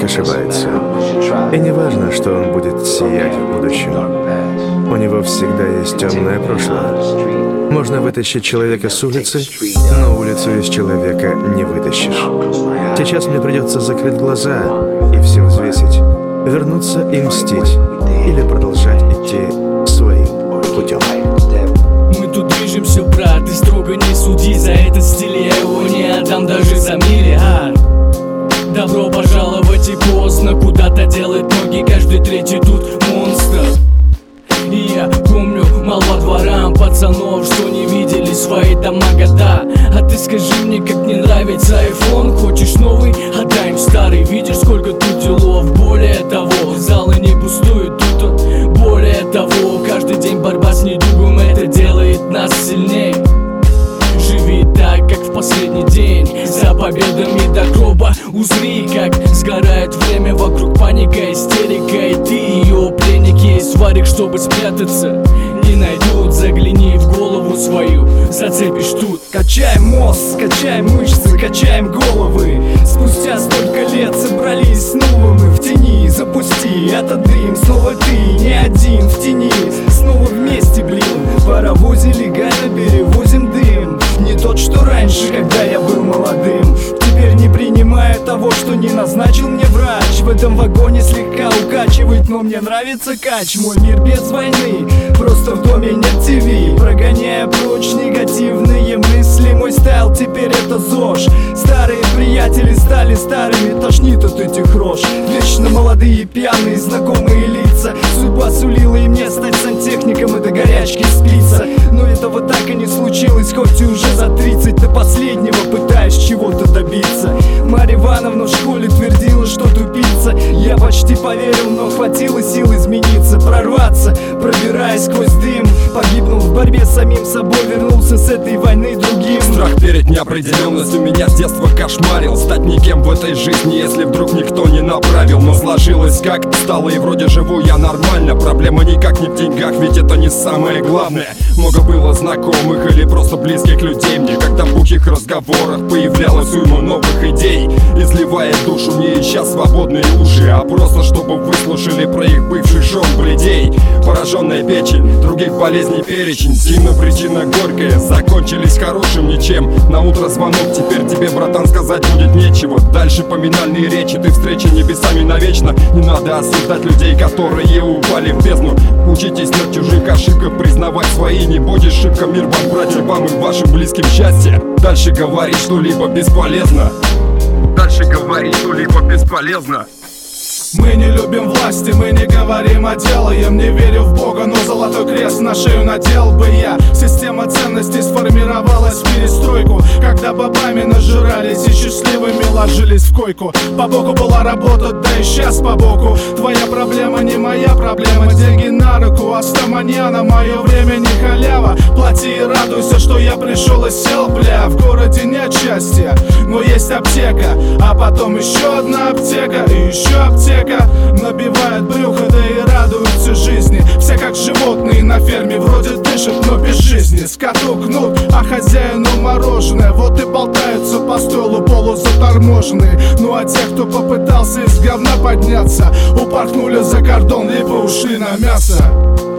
человек ошибается. И не важно, что он будет сиять в будущем. У него всегда есть темное прошлое. Можно вытащить человека с улицы, но улицу из человека не вытащишь. Сейчас мне придется закрыть глаза и все взвесить, вернуться и мстить, или продолжать идти своим путем. Мы тут движемся, брат, и строго не суди за этот стиль, я его не отдам даже за миллиард. Добро пожаловать и поздно, куда-то делает ноги каждый третий тут монстр. И я помню молва дворам пацанов, что не видели свои дома года. А ты скажи мне, как мне нравится iPhone. Хочешь новый? Отдай им старый. Видишь, сколько тут делов. Более того, залы не пустуют тут он. Более того, каждый день борьба с недугом, это делает нас сильнее. Живи так, как в последний день, за победами до гроба. Узри, как сгорает время, вокруг паника, истерика. И ты ее пленник, есть варик, чтобы спрятаться. Не найдут, загляни в голову свою, зацепишь тут. Качаем мозг, качаем мышцы, качаем головы. Спустя столько лет собрались снова мы в тени. Запусти этот дым, снова ты не один в тени. Снова вместе, блин, в паровозе легально перевозим дым. Не тот, что раньше, когда я был молодым. Теперь не принимая того, что не назначил мне врач. В этом вагоне слегка укачивает, но мне нравится кач. Мой мир без войны, просто в доме нет ТВ. Прогоняя прочь негативные мысли, мой стайл теперь это ЗОЖ. Старые приятели стали старыми, тошнит от этих рож. Вечно молодые, пьяные, знакомые лица. Судьба сулила и мне стать сантехником и до горячки спиться. Но этого так и не случилось, хоть и уже за 30. До последнего пытаюсь чего-то добиться. Марья Ивановна в школе твердила, что тупица. Я почти поверил, но хватило сил измениться, прорваться, пробираясь сквозь дым. Погибнул в борьбе с самим собой, вернулся с этой войны другим. Страх перед неопределенностью меня с детства кошмарил. Стать никем в этой жизни, если вдруг никто не направил. Но сложилось как стало, и вроде живу я нормально. Проблема никак не в деньгах, ведь это не самое главное. Много было знакомых или просто близких людей мне, когда в бухих разговорах появлялась уйма новых идей. Изливая душу, не ища свободные уши, а просто чтобы выслушали про их бывших жен бледей. Пораженная печень, других болезней перечень. Сильно причина горькая, закончились хорошим ничем. На утро звонок, теперь тебе, братан, сказать будет нечего. Дальше поминальные речи, ты встреча небесами навечно. Не надо осуждать людей, которые упали в бездну. Учитесь на чужих ошибках, признавать свои. Не будет шибко, мир вам, братья, вам и вашим близким счастья. Дальше говорить что-либо бесполезно. Дальше говорить что-либо бесполезно. Мы не любим власти, мы не говорим, а делаем. Не верю в Бога, но золотой крест на шею надел бы я. Система ценностей сформировалась в перестройку, когда бабами нажирались и счастливыми ложились в койку. По боку была работа, да и сейчас по боку. Твоя проблема не моя проблема. Деньги на руку, астаманьяна, мое время не халява. Плати и радуйся, что я пришел и сел, бля. В городе нет счастья, но есть аптека. А потом еще одна аптека и еще аптека. Набивает брюхо, да и радуются жизни. Все как животные на ферме, вроде дышат, но без жизни. Скоту кнут, а хозяину мороженое. Вот и болтаются по столу полузаторможенные. Ну а те, кто попытался из говна подняться, упорхнули за кордон, либо ушли на мясо.